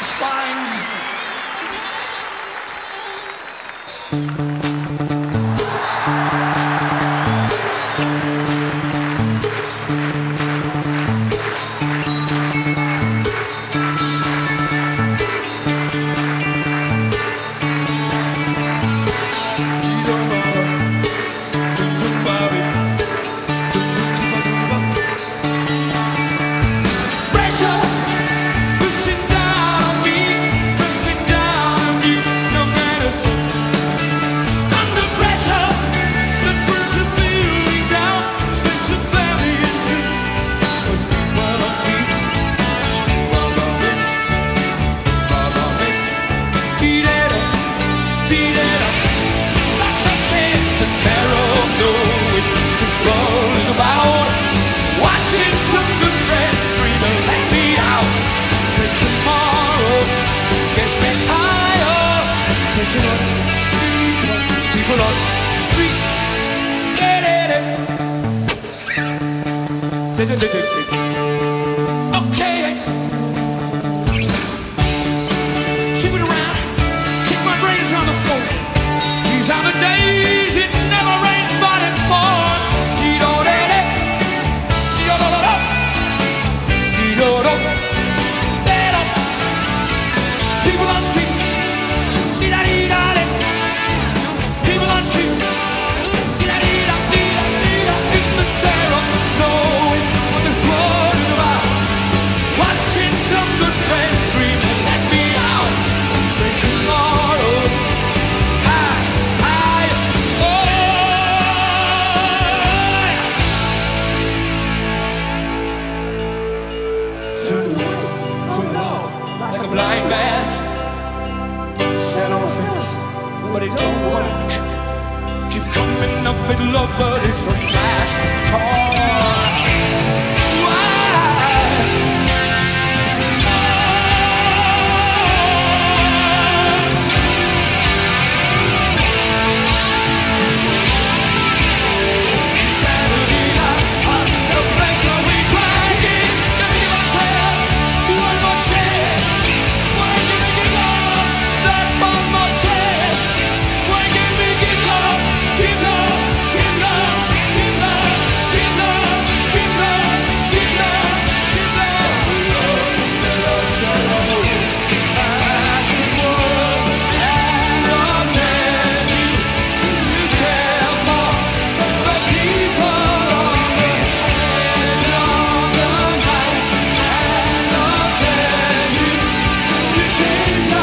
Spines. People on the streets, okay. Shift it around, kick my brains on the floor. These are the days it never rains, but it pours. People on the streets, people on the streets, it's the terror, knowing what this world is about. Watching some good friends scream and let me out. Face tomorrow, high, high, oh. Turn it on, like a blind man. Stand on the fence, but it don't work. Keep coming up with love, but it's a smash talk. Saturday nights under pressure we cranking. Gotta give ourselves one more chance. We're gonna give love that one more chance. We're gonna give love, give love, give love, give love, give love, give love, give love, give love. Love, shalom, shalom. I should walk and love dares you to care for the people on the edge of the night. And love dares you to change